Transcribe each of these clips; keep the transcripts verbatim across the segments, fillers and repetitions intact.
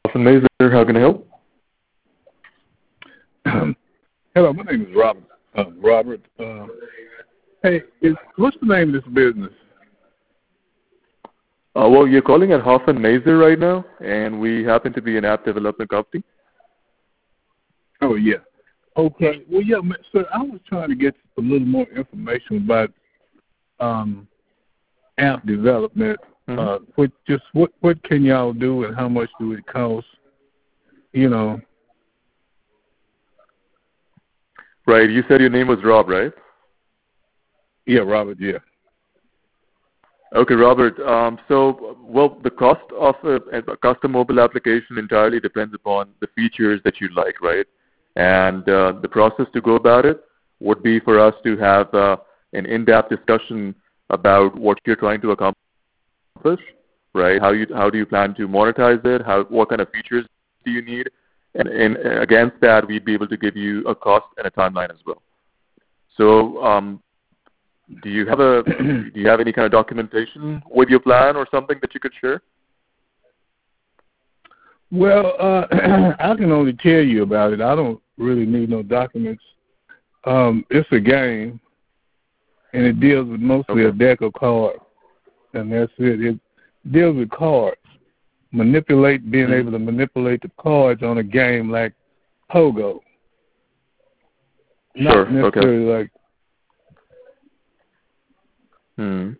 Mazer, how can I help? Hello, my name is Robert. Uh, Robert. Uh, hey, is, what's the name of this business? Uh, well, you're calling at Hoffman Mazer right now, and we happen to be an app development company. Oh, yeah. Okay. Well, yeah, sir, I was trying to get a little more information about um, app development. Mm-hmm. Uh, what just what what can y'all do, and how much do it cost? You know. Right. You said your name was Rob, right? Yeah, Robert. Yeah. Okay, Robert. Um, so, well, the cost of a, a custom mobile application entirely depends upon the features that you'd like, right? And uh, the process to go about it would be for us to have uh, an in-depth discussion about what you're trying to accomplish, right? How you how do you plan to monetize it? How what kind of features do you need? And, and against that, we'd be able to give you a cost and a timeline as well. So, um, do you have a do you have any kind of documentation with your plan or something that you could share? Well, uh, I can only tell you about it. I don't really need no documents. Um, it's a game, and it deals with mostly okay. a deck of cards, and that's it. It deals with cards. Manipulate, being mm-hmm. able to manipulate the cards on a game like Pogo. Sure. Not necessarily okay. like. Hmm.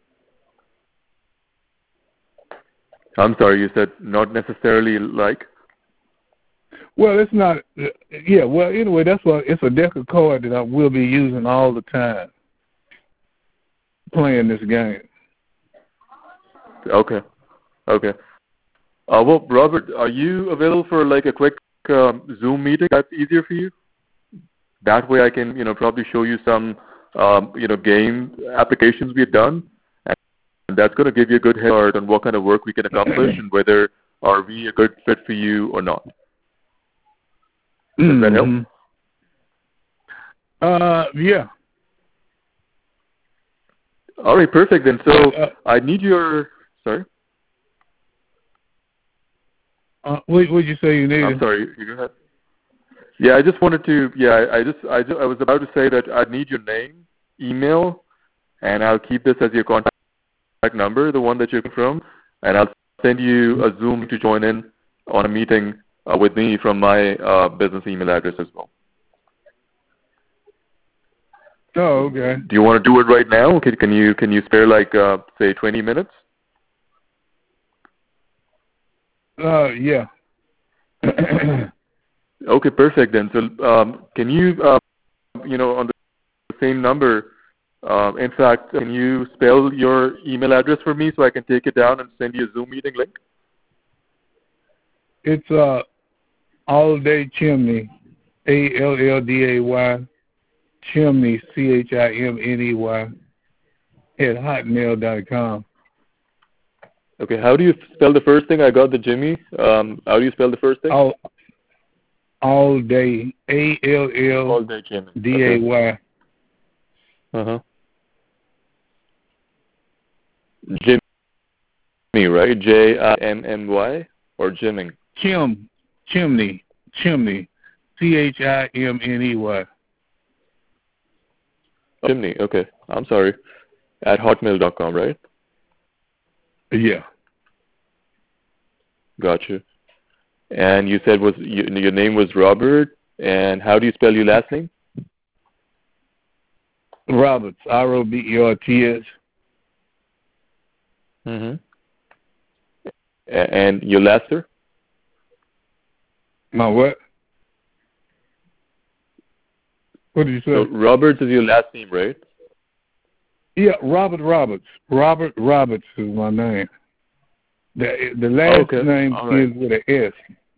I'm sorry, you said not necessarily like? Well, it's not, yeah, well, anyway, that's why it's a deck of cards that I will be using all the time playing this game. Okay, okay. Uh, well, Robert, are you available for like a quick um, Zoom meeting? That's easier for you? That way I can, you know, probably show you some, um, you know, game applications we've done. And that's going to give you a good head start on what kind of work we can accomplish and whether are we a good fit for you or not. Does mm-hmm. that help? Uh, yeah. All right, perfect then. So uh, I need your, sorry? Uh, what would you say you needed? I'm sorry, you go ahead. Yeah, I just wanted to, yeah, I just, I just, I was about to say that I need your name, email, and I'll keep this as your contact number, the one that you're from, and I'll send you a Zoom to join in on a meeting uh, with me from my uh, business email address as well. Oh, okay. Do you want to do it right now? Can, can you can you spare like uh, say twenty minutes? Uh, yeah. Okay, perfect then. So um, can you uh, you know on the same number? Uh, in fact, can you spell your email address for me so I can take it down and send you a Zoom meeting link? It's uh, All Day Chimney, A L L D A Y, Chimney, C H I M N E Y, at hotmail dot com. Okay, how do you spell the first thing? I got the Jimmy. Um, how do you spell the first thing? All, all Day, A L L D A Y. Uh-huh. Jimmy, right? J I M M Y or Jimming? Chim, Chimney, Chimney, C H I M N E Y. Chimney, okay. I'm sorry. At hotmail dot com, right? Yeah. Gotcha. And you said was you, your name was Robert, and how do you spell your last name? Roberts, R O B E R T S. Mm-hmm. And your last, sir? My what? What did you say? So Roberts is your last name, right? Yeah, Robert Roberts. Robert Roberts is my name. The the last okay. name right. is with an S.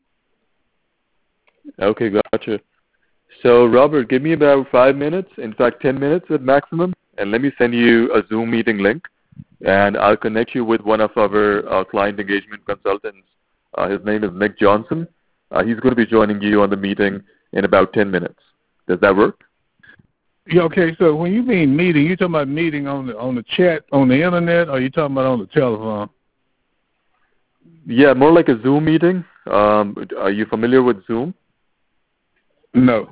Okay, gotcha. So Robert, give me about five minutes, in fact ten minutes at maximum, and let me send you a Zoom meeting link. And I'll connect you with one of our uh, client engagement consultants. Uh, his name is Nick Johnson. Uh, he's going to be joining you on the meeting in about ten minutes. Does that work? Yeah. Okay. So when you mean meeting, you talking about meeting on the on the chat on the internet, or you talking about on the telephone? Yeah, more like a Zoom meeting. Um, are you familiar with Zoom? No.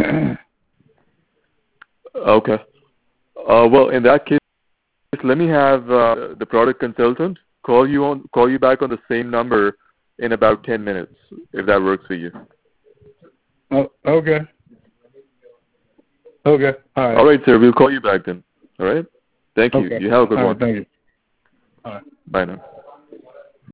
Okay. Uh, well, in that case, let me have uh, the product consultant call you on call you back on the same number in about ten minutes, if that works for you. Oh, okay. Okay. All right. All right, sir. We'll call you back then. All right. Thank you. Okay. You have a good All one. right. Thank you. All right. Bye now.